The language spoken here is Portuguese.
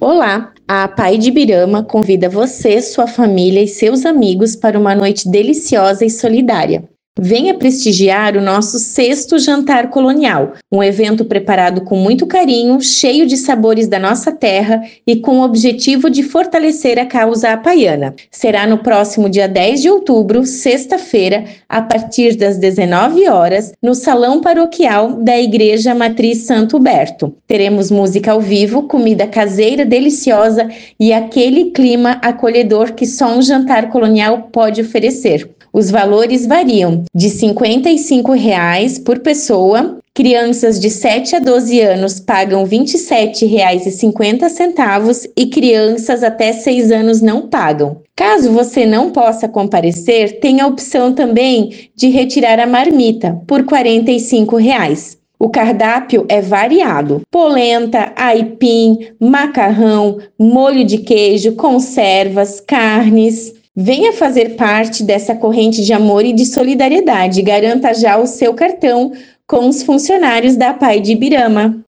Olá, a Pai de Ibirama convida você, sua família e seus amigos para uma noite deliciosa e solidária. Venha prestigiar o nosso sexto jantar colonial, um evento preparado com muito carinho, cheio de sabores da nossa terra e com o objetivo de fortalecer a causa apaiana. Será no próximo dia 10 de outubro, sexta-feira, a partir das 19 horas, no Salão Paroquial da Igreja Matriz Santo Huberto. Teremos música ao vivo, comida caseira deliciosa e aquele clima acolhedor que só um jantar colonial pode oferecer. Os valores variam de R$ 55 por pessoa. Crianças de 7 a 12 anos pagam R$ 27,50 e crianças até 6 anos não pagam. Caso você não possa comparecer, tem a opção também de retirar a marmita por R$ 45. O cardápio é variado: polenta, aipim, macarrão, molho de queijo, conservas, carnes. Venha fazer parte dessa corrente de amor e de solidariedade. Garanta já o seu cartão com os funcionários da Pai de Ibirama.